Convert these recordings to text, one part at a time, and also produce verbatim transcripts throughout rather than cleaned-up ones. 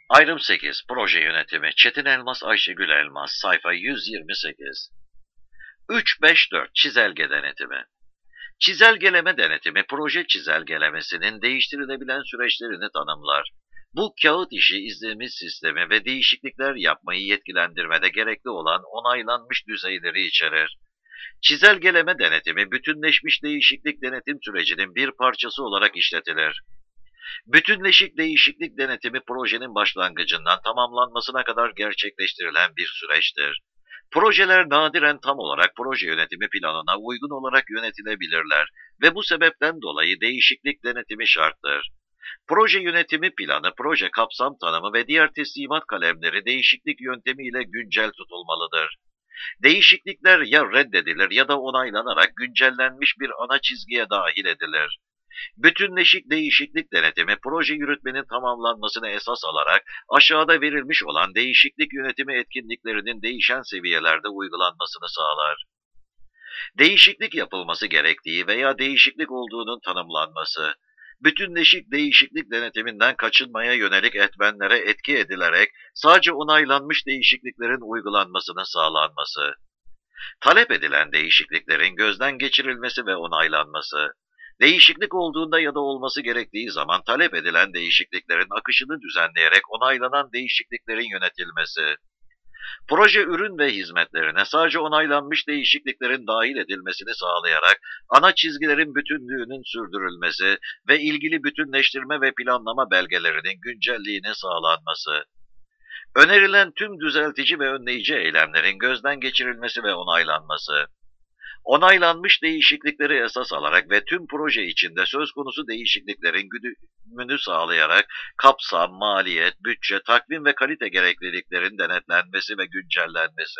Ayrım sekiz. Proje yönetimi. Çetin Elmas, Ayşegül Elmas. Sayfa yüz yirmi sekiz. üç beş dört. Çizelge denetimi. Çizelgeleme denetimi, proje çizelgelemesinin değiştirilebilen süreçlerini tanımlar. Bu kağıt işi izleme sistemi ve değişiklikler yapmayı yetkilendirmede gerekli olan onaylanmış düzeyleri içerir. Çizelgeleme denetimi, bütünleşmiş değişiklik denetim sürecinin bir parçası olarak işletilir. Bütünleşik değişiklik denetimi projenin başlangıcından tamamlanmasına kadar gerçekleştirilen bir süreçtir. Projeler nadiren tam olarak proje yönetimi planına uygun olarak yönetilebilirler ve bu sebepten dolayı değişiklik denetimi şarttır. Proje yönetimi planı, proje kapsam tanımı ve diğer teslimat kalemleri değişiklik yöntemiyle güncel tutulmalıdır. Değişiklikler ya reddedilir ya da onaylanarak güncellenmiş bir ana çizgiye dahil edilir. Bütünleşik değişiklik denetimi, proje yürütmenin tamamlanmasını esas alarak aşağıda verilmiş olan değişiklik yönetimi etkinliklerinin değişen seviyelerde uygulanmasını sağlar. Değişiklik yapılması gerektiği veya değişiklik olduğunun tanımlanması, bütünleşik değişiklik denetiminden kaçınmaya yönelik etmenlere etki edilerek sadece onaylanmış değişikliklerin uygulanmasının sağlanması, talep edilen değişikliklerin gözden geçirilmesi ve onaylanması, değişiklik olduğunda ya da olması gerektiği zaman talep edilen değişikliklerin akışını düzenleyerek onaylanan değişikliklerin yönetilmesi, proje ürün ve hizmetlerine sadece onaylanmış değişikliklerin dahil edilmesini sağlayarak ana çizgilerin bütünlüğünün sürdürülmesi ve ilgili bütünleştirme ve planlama belgelerinin güncelliğinin sağlanması, önerilen tüm düzeltici ve önleyici eylemlerin gözden geçirilmesi ve onaylanması, onaylanmış değişiklikleri esas alarak ve tüm proje içinde söz konusu değişikliklerin güdümünü sağlayarak kapsam, maliyet, bütçe, takvim ve kalite gerekliliklerin denetlenmesi ve güncellenmesi.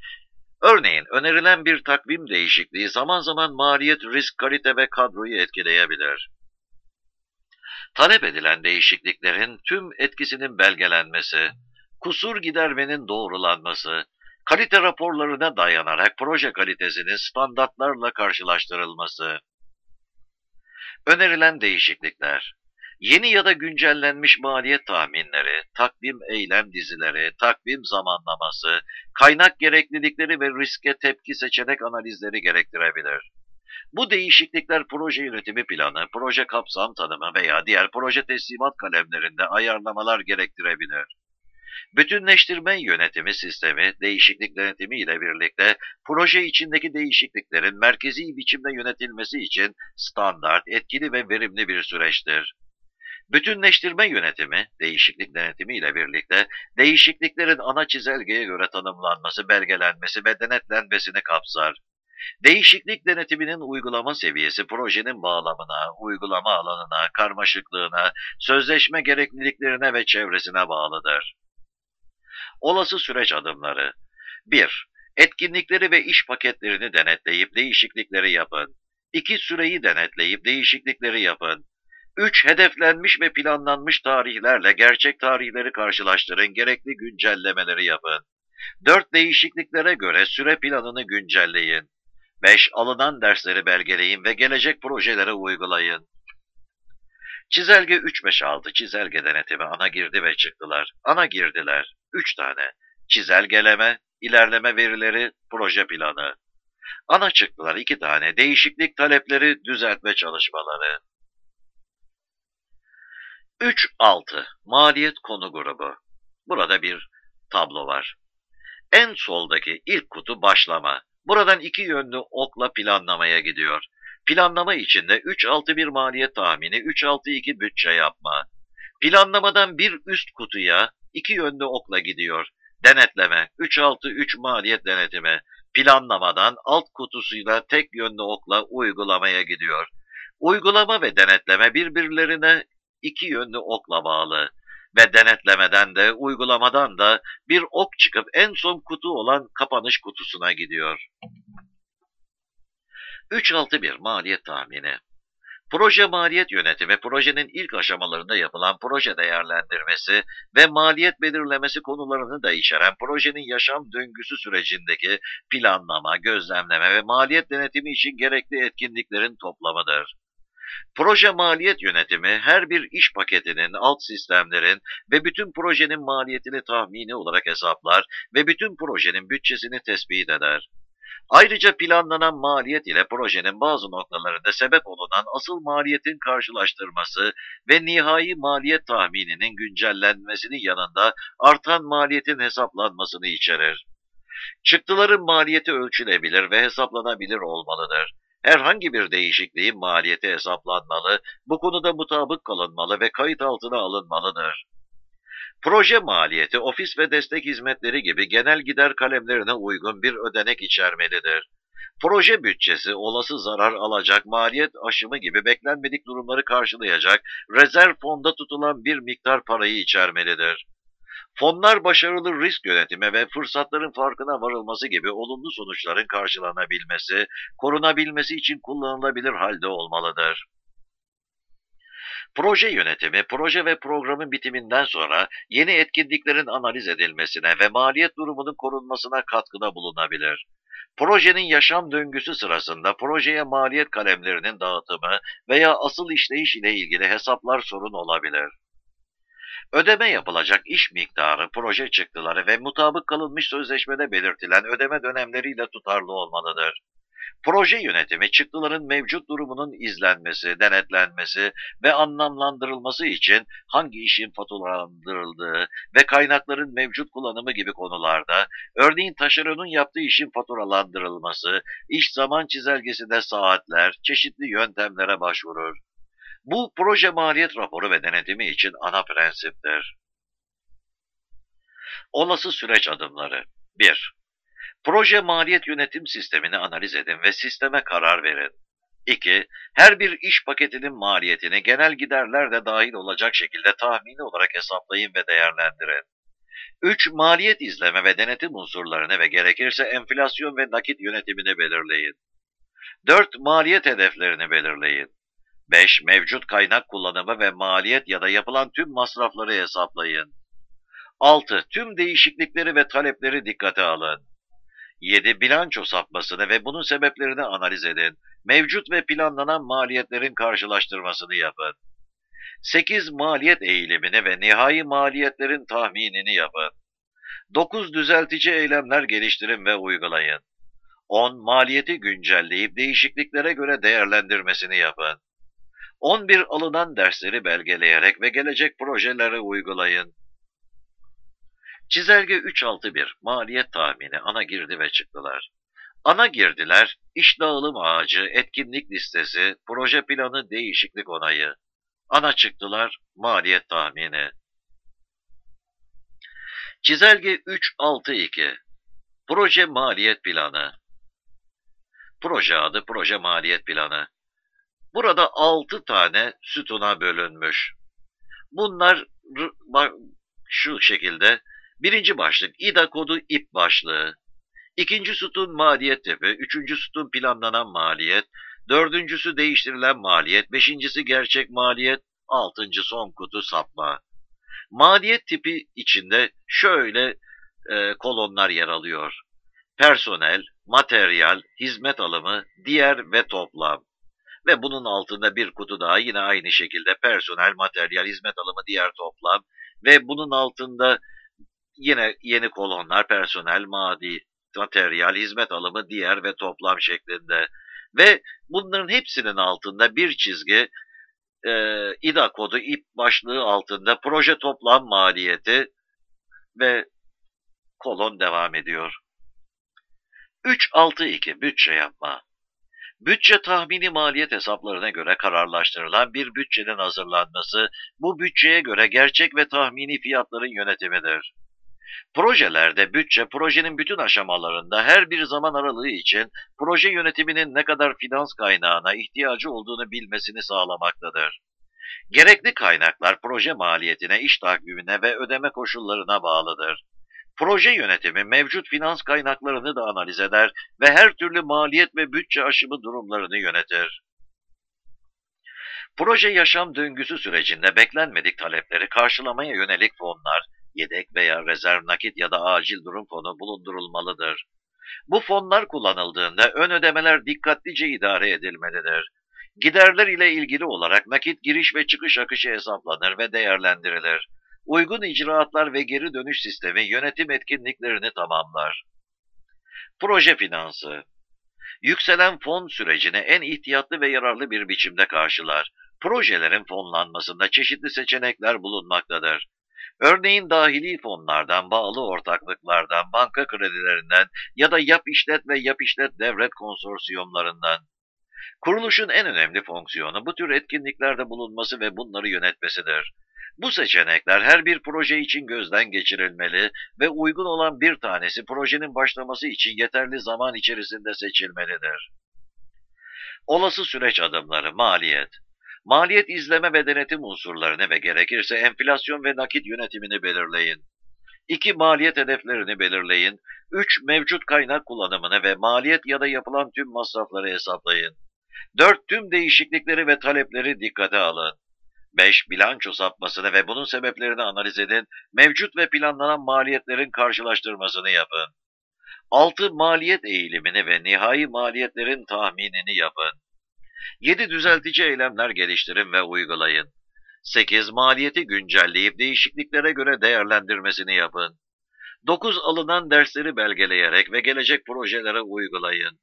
Örneğin önerilen bir takvim değişikliği zaman zaman maliyet, risk, kalite ve kadroyu etkileyebilir. Talep edilen değişikliklerin tüm etkisinin belgelenmesi, kusur gidermenin doğrulanması, kalite raporlarına dayanarak proje kalitesinin standartlarla karşılaştırılması. Önerilen değişiklikler, yeni ya da güncellenmiş maliyet tahminleri, takvim eylem dizileri, takvim zamanlaması, kaynak gereklilikleri ve riske tepki seçenek analizleri gerektirebilir. Bu değişiklikler proje yönetimi planı, proje kapsam tanımı veya diğer proje teslimat kalemlerinde ayarlamalar gerektirebilir. Bütünleştirme yönetimi sistemi, değişiklik denetimi ile birlikte proje içindeki değişikliklerin merkezi biçimde yönetilmesi için standart, etkili ve verimli bir süreçtir. Bütünleştirme yönetimi, değişiklik denetimi ile birlikte değişikliklerin ana çizelgeye göre tanımlanması, belgelenmesi ve denetlenmesini kapsar. Değişiklik denetiminin uygulama seviyesi projenin bağlamına, uygulama alanına, karmaşıklığına, sözleşme gerekliliklerine ve çevresine bağlıdır. Olası süreç adımları: bir. Etkinlikleri ve iş paketlerini denetleyip değişiklikleri yapın. iki. Süreyi denetleyip değişiklikleri yapın. üç. Hedeflenmiş ve planlanmış tarihlerle gerçek tarihleri karşılaştırın, gerekli güncellemeleri yapın. dört. Değişikliklere göre süre planını güncelleyin. beş. Alınan dersleri belgeleyin ve gelecek projelere uygulayın. Çizelge üç beş altı çizelge denetimi ana girdi ve çıktılar. Ana girdiler üç tane. Çizelgeleme, ilerleme verileri, proje planı. Ana çıktılar iki tane. Değişiklik talepleri, düzeltme çalışmaları. üç altı maliyet konu grubu. Burada bir tablo var. En soldaki ilk kutu başlama. Buradan iki yönlü okla planlamaya gidiyor. Planlama içinde üç altı bir maliyet tahmini, üç altı iki bütçe yapma. Planlamadan bir üst kutuya iki yönlü okla gidiyor. Denetleme, üç altı üç maliyet denetimi. Planlamadan alt kutusuyla tek yönlü okla uygulamaya gidiyor. Uygulama ve denetleme birbirlerine iki yönlü okla bağlı. Ve denetlemeden de uygulamadan da bir ok çıkıp en son kutu olan kapanış kutusuna gidiyor. üç altı bir maliyet tahmini. Proje maliyet yönetimi, projenin ilk aşamalarında yapılan proje değerlendirmesi ve maliyet belirlemesi konularını da içeren projenin yaşam döngüsü sürecindeki planlama, gözlemleme ve maliyet denetimi için gerekli etkinliklerin toplamıdır. Proje maliyet yönetimi her bir iş paketinin, alt sistemlerin ve bütün projenin maliyetini tahmini olarak hesaplar ve bütün projenin bütçesini tespit eder. Ayrıca planlanan maliyet ile projenin bazı noktalarında sebep olunan asıl maliyetin karşılaştırması ve nihai maliyet tahmininin güncellenmesinin yanında artan maliyetin hesaplanmasını içerir. Çıktıların maliyeti ölçülebilir ve hesaplanabilir olmalıdır. Herhangi bir değişikliğin maliyeti hesaplanmalı, bu konuda mutabık kalınmalı ve kayıt altına alınmalıdır. Proje maliyeti, ofis ve destek hizmetleri gibi genel gider kalemlerine uygun bir ödenek içermelidir. Proje bütçesi, olası zarar alacak, maliyet aşımı gibi beklenmedik durumları karşılayacak, rezerv fonda tutulan bir miktar parayı içermelidir. Fonlar başarılı risk yönetimi ve fırsatların farkına varılması gibi olumlu sonuçların karşılanabilmesi, korunabilmesi için kullanılabilir halde olmalıdır. Proje yönetimi, proje ve programın bitiminden sonra yeni etkinliklerin analiz edilmesine ve maliyet durumunun korunmasına katkıda bulunabilir. Projenin yaşam döngüsü sırasında projeye maliyet kalemlerinin dağıtımı veya asıl işleyiş ile ilgili hesaplar sorun olabilir. Ödeme yapılacak iş miktarı, proje çıktıları ve mutabık kalınmış sözleşmede belirtilen ödeme dönemleriyle tutarlı olmalıdır. Proje yönetimi, çıktıların mevcut durumunun izlenmesi, denetlenmesi ve anlamlandırılması için hangi işin faturalandırıldığı ve kaynakların mevcut kullanımı gibi konularda, örneğin taşeronun yaptığı işin faturalandırılması, iş zaman çizelgesinde saatler, çeşitli yöntemlere başvurur. Bu proje maliyet raporu ve denetimi için ana prensiptir. Olası süreç adımları: bir. Proje maliyet yönetim sistemini analiz edin ve sisteme karar verin. iki. Her bir iş paketinin maliyetini genel giderler de dahil olacak şekilde tahmini olarak hesaplayın ve değerlendirin. üç. Maliyet izleme ve denetim unsurlarını ve gerekirse enflasyon ve nakit yönetimini belirleyin. dört. Maliyet hedeflerini belirleyin. beş. Mevcut kaynak kullanımı ve maliyet ya da yapılan tüm masrafları hesaplayın. altı. Tüm değişiklikleri ve talepleri dikkate alın. yedi. Bilanço sapmasını ve bunun sebeplerini analiz edin. Mevcut ve planlanan maliyetlerin karşılaştırmasını yapın. sekiz. Maliyet eğilimini ve nihai maliyetlerin tahminini yapın. dokuz. Düzeltici eylemler geliştirin ve uygulayın. on. Maliyeti güncelleyip değişikliklere göre değerlendirmesini yapın. on bir. Alınan dersleri belgeleyerek ve gelecek projelere uygulayın. Çizelge üç nokta altı bir. Maliyet tahmini, ana girdi ve çıktılar. Ana girdiler, iş dağılım ağacı, etkinlik listesi, proje planı, değişiklik onayı. Ana çıktılar, maliyet tahmini. Çizelge üç nokta altı iki. Proje maliyet planı. Proje adı, proje maliyet planı. Burada altı tane sütuna bölünmüş. Bunlar şu şekilde: birinci başlık İDA kodu İ P başlığı, ikinci sütun maliyet tipi, üçüncü sütun planlanan maliyet, dördüncüsü değiştirilen maliyet, beşincisi gerçek maliyet, altıncı son kutu sapma. Maliyet tipi içinde şöyle e, kolonlar yer alıyor: personel, materyal, hizmet alımı, diğer ve toplam. Ve bunun altında bir kutu daha yine aynı şekilde: personel, materyal, hizmet alımı, diğer, toplam. Ve bunun altında yine yeni kolonlar: personel, madi, materyal, hizmet alımı, diğer ve toplam şeklinde. Ve bunların hepsinin altında bir çizgi e, İDA kodu İ P başlığı altında proje toplam maliyeti ve kolon devam ediyor. üç nokta altı iki. Bütçe yapma. Bütçe tahmini maliyet hesaplarına göre kararlaştırılan bir bütçenin hazırlanması, bu bütçeye göre gerçek ve tahmini fiyatların yönetimidir. Projelerde bütçe, projenin bütün aşamalarında her bir zaman aralığı için proje yönetiminin ne kadar finans kaynağına ihtiyacı olduğunu bilmesini sağlamaktadır. Gerekli kaynaklar proje maliyetine, iş takvimine ve ödeme koşullarına bağlıdır. Proje yönetimi mevcut finans kaynaklarını da analiz eder ve her türlü maliyet ve bütçe aşımı durumlarını yönetir. Proje yaşam döngüsü sürecinde beklenmedik talepleri karşılamaya yönelik fonlar, yedek veya rezerv nakit ya da acil durum fonu bulundurulmalıdır. Bu fonlar kullanıldığında ön ödemeler dikkatlice idare edilmelidir. Giderler ile ilgili olarak nakit giriş ve çıkış akışı hesaplanır ve değerlendirilir. Uygun icraatlar ve geri dönüş sistemi yönetim etkinliklerini tamamlar. Proje finansı. Yükselen fon sürecini en ihtiyatlı ve yararlı bir biçimde karşılar. Projelerin fonlanmasında çeşitli seçenekler bulunmaktadır. Örneğin dahili fonlardan, bağlı ortaklıklardan, banka kredilerinden ya da yap işlet ve yap işlet devlet konsorsiyumlarından. Kuruluşun en önemli fonksiyonu bu tür etkinliklerde bulunması ve bunları yönetmesidir. Bu seçenekler her bir proje için gözden geçirilmeli ve uygun olan bir tanesi projenin başlaması için yeterli zaman içerisinde seçilmelidir. Olası süreç adımları, maliyet. Maliyet izleme ve denetim unsurlarını ve gerekirse enflasyon ve nakit yönetimini belirleyin. iki Maliyet hedeflerini belirleyin. üç Mevcut kaynak kullanımını ve maliyet ya da yapılan tüm masrafları hesaplayın. dört Tüm değişiklikleri ve talepleri dikkate alın. beş Bilanço sapmasını ve bunun sebeplerini analiz edin. Mevcut ve planlanan maliyetlerin karşılaştırmasını yapın. altı Maliyet eğilimini ve nihai maliyetlerin tahminini yapın. yedi Düzeltici eylemler geliştirin ve uygulayın. sekiz Maliyeti güncelleyip değişikliklere göre değerlendirmesini yapın. dokuz Alınan dersleri belgeleyerek ve gelecek projelere uygulayın.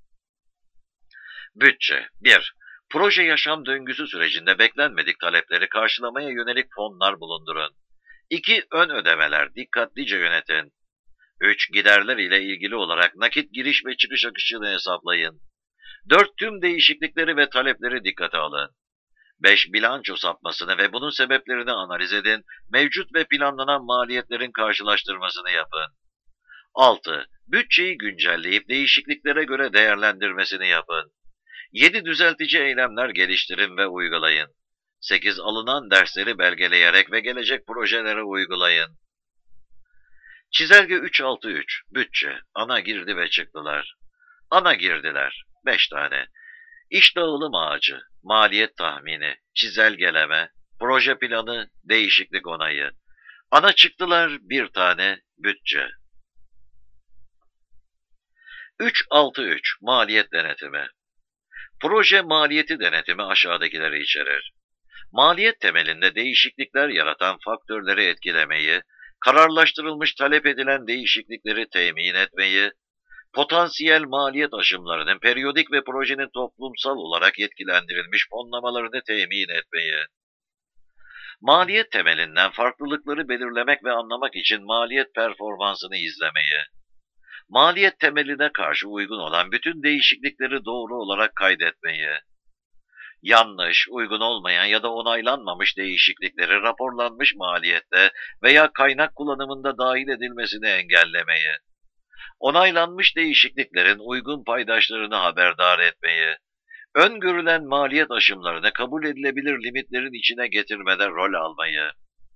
Bütçe. bir Proje yaşam döngüsü sürecinde beklenmedik talepleri karşılamaya yönelik fonlar bulundurun. iki Ön ödemeler dikkatlice yönetin. üç Giderler ile ilgili olarak nakit giriş ve çıkış akışını hesaplayın. dört Tüm değişiklikleri ve talepleri dikkate alın. beş Bilanço sapmasını ve bunun sebeplerini analiz edin. Mevcut ve planlanan maliyetlerin karşılaştırmasını yapın. altı Bütçeyi güncelleyip değişikliklere göre değerlendirmesini yapın. yedi Düzeltici eylemler geliştirin ve uygulayın. sekiz Alınan dersleri belgeleyerek ve gelecek projelere uygulayın. Çizelge üç altı üç Bütçe, ana girdi ve çıktılar. Ana girdiler, beş tane. İş dağılım ağacı, maliyet tahmini, çizelgeleme, proje planı, değişiklik onayı. Ana çıktılar bir tane, bütçe. üç altı üç Maliyet denetimi. Proje maliyeti denetimi aşağıdakileri içerir. Maliyet temelinde değişiklikler yaratan faktörleri etkilemeyi, kararlaştırılmış talep edilen değişiklikleri temin etmeyi, potansiyel maliyet aşımlarının periyodik ve projenin toplumsal olarak yetkilendirilmiş fonlamalarını temin etmeyi, maliyet temelinden farklılıkları belirlemek ve anlamak için maliyet performansını izlemeyi, maliyet temeline karşı uygun olan bütün değişiklikleri doğru olarak kaydetmeyi, yanlış, uygun olmayan ya da onaylanmamış değişiklikleri raporlanmış maliyette veya kaynak kullanımında dahil edilmesini engellemeyi, onaylanmış değişikliklerin uygun paydaşlarını haberdar etmeyi, öngörülen maliyet aşımlarını kabul edilebilir limitlerin içine getirmede rol almayı,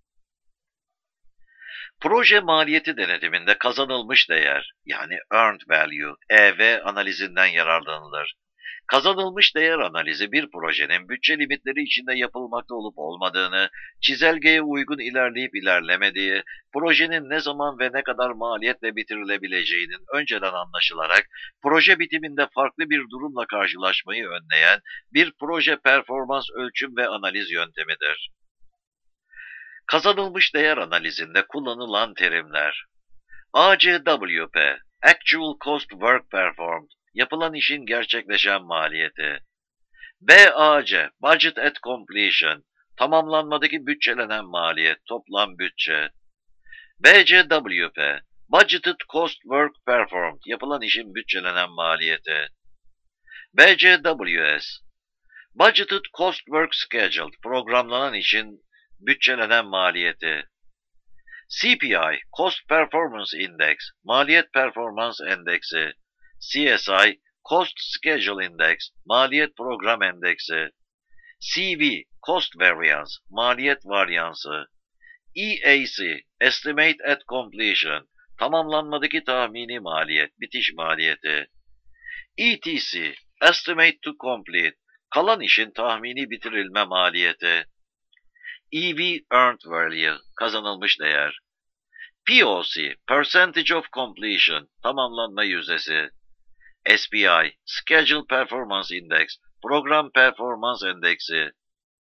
proje maliyeti denetiminde kazanılmış değer, yani earned value, E V analizinden yararlanılır. Kazanılmış değer analizi bir projenin bütçe limitleri içinde yapılmakta olup olmadığını, çizelgeye uygun ilerleyip ilerlemediği, projenin ne zaman ve ne kadar maliyetle bitirilebileceğinin önceden anlaşılarak proje bitiminde farklı bir durumla karşılaşmayı önleyen bir proje performans ölçüm ve analiz yöntemidir. Kazanılmış değer analizinde kullanılan terimler: A C W P, Actual Cost Work Performed, yapılan işin gerçekleşen maliyeti. B A C, Budget at Completion, tamamlanmadaki bütçelenen maliyet, toplam bütçe. B C W P, Budgeted Cost Work Performed, yapılan işin bütçelenen maliyeti. B C W S, Budgeted Cost Work Scheduled, programlanan işin bütçelenen maliyeti. C P I, Cost Performance Index, maliyet performans endeksi. C S I, Cost Schedule Index, maliyet program endeksi. C V, Cost Variance, maliyet varyansı. E A C, Estimate at Completion, tamamlanmadaki tahmini maliyet, bitiş maliyeti. E T C, Estimate to Complete, kalan işin tahmini bitirilme maliyeti. E V, Earned Value, kazanılmış değer. P O C, Percentage of Completion, tamamlanma yüzdesi. S P I, Schedule Performance Index, Program Performans Endeksi.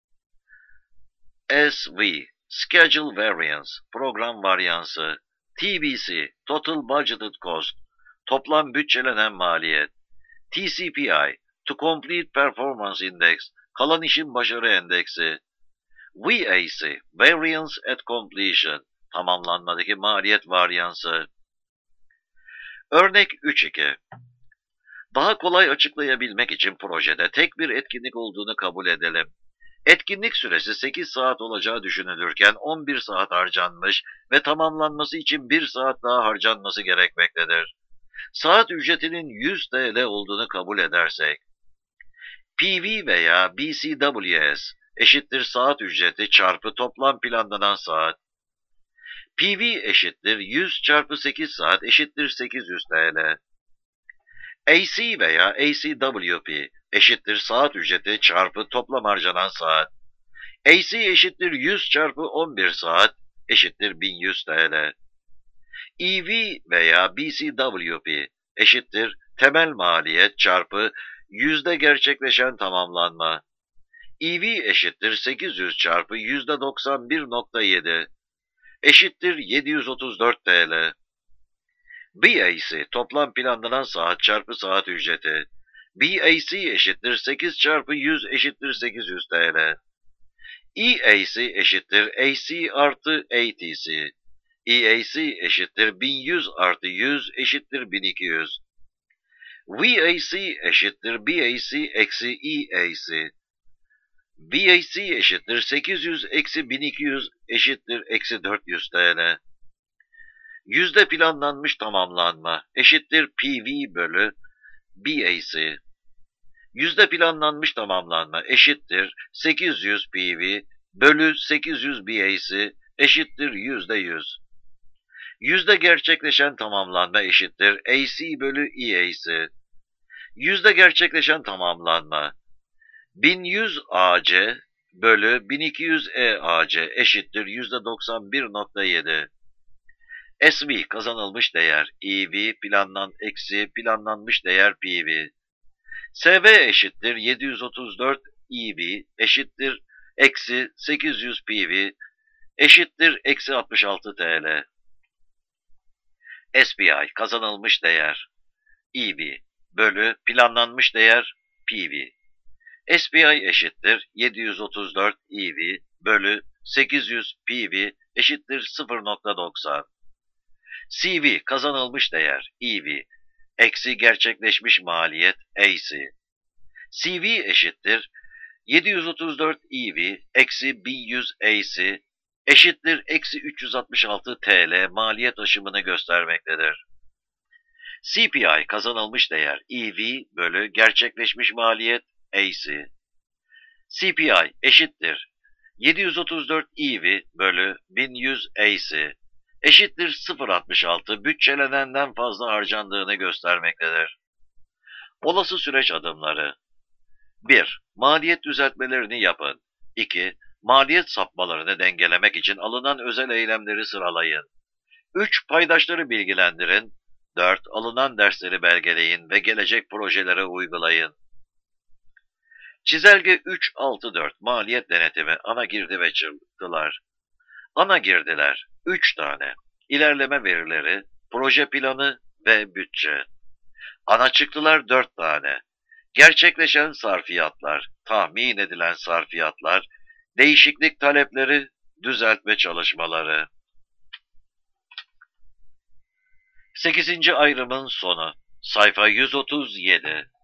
S V, Schedule Variance, program varyansı. T B C, Total Budgeted Cost, toplam bütçelenen maliyet. T C P I, To Complete Performance Index, kalan işin başarı endeksi. V A C, Variance at Completion, tamamlanmadaki maliyet varyansı. Örnek üç iki. Daha kolay açıklayabilmek için projede tek bir etkinlik olduğunu kabul edelim. Etkinlik süresi sekiz saat olacağı düşünülürken on bir saat harcanmış ve tamamlanması için bir saat daha harcanması gerekmektedir. Saat ücretinin yüz T L olduğunu kabul edersek, P V veya B C W S eşittir saat ücreti çarpı toplam planlanan saat. P V eşittir yüz çarpı sekiz saat eşittir sekiz yüz T L. A C veya A C W P eşittir saat ücreti çarpı toplam harcanan saat. A C eşittir yüz çarpı on bir saat eşittir bin yüz T L. E V veya B C W P eşittir temel maliyet çarpı yüzde gerçekleşen tamamlanma. E V eşittir sekiz yüz çarpı yüzde doksan bir nokta yedi eşittir yedi yüz otuz dört T L. B A C toplam planlanan saat çarpı saat ücreti. B A C eşittir sekiz çarpı yüz eşittir sekiz yüz T L. E A C eşittir A C artı A T C. E A C eşittir bin yüz artı yüz eşittir bin iki yüz. V A C eşittir B A C eksi E A C. V A C eşittir sekiz yüz eksi bin iki yüz eşittir eksi dört yüz T L. Yüzde planlanmış tamamlanma eşittir P V bölü B A C. Yüzde planlanmış tamamlanma eşittir sekiz yüz P V bölü sekiz yüz B A C eşittir yüzde yüz. Yüzde gerçekleşen tamamlanma eşittir A C bölü E A C. Yüzde gerçekleşen tamamlanma bin yüz A C bölü bin iki yüz E A C eşittir yüzde doksan bir nokta yedi. S V kazanılmış değer, E V planlan eksi planlanmış değer P V. S V eşittir yedi yüz otuz dört E V eşittir eksi sekiz yüz P V eşittir eksi altmış altı T L. S P I kazanılmış değer, E V bölü planlanmış değer P V. S P I eşittir yedi yüz otuz dört E V bölü sekiz yüz P V eşittir sıfır nokta doksan. C V kazanılmış değer E V eksi gerçekleşmiş maliyet A C. C V eşittir yedi yüz otuz dört E V eksi bin yüz A C eşittir eksi üç yüz altmış altı T L maliyet aşımını göstermektedir. C P I kazanılmış değer E V bölü gerçekleşmiş maliyet A C. C P I eşittir yedi yüz otuz dört E V bölü bin yüz A C eşittir sıfır nokta altmış altı bütçelenenden fazla harcandığını göstermektedir. Olası süreç adımları: bir. Maliyet düzeltmelerini yapın. iki. Maliyet sapmalarını dengelemek için alınan özel eylemleri sıralayın. üç. Paydaşları bilgilendirin. dört. Alınan dersleri belgeleyin ve gelecek projelere uygulayın. Çizelge üç altı dört maliyet denetimi, ana girdi ve çıktılar. Ana girdiler üç tane. İlerleme verileri, proje planı ve bütçe. Ana çıktılar dört tane. Gerçekleşen sarfiyatlar, tahmin edilen sarfiyatlar, değişiklik talepleri, düzeltme çalışmaları. sekizinci ayrımın sonu. Sayfa yüz otuz yedi.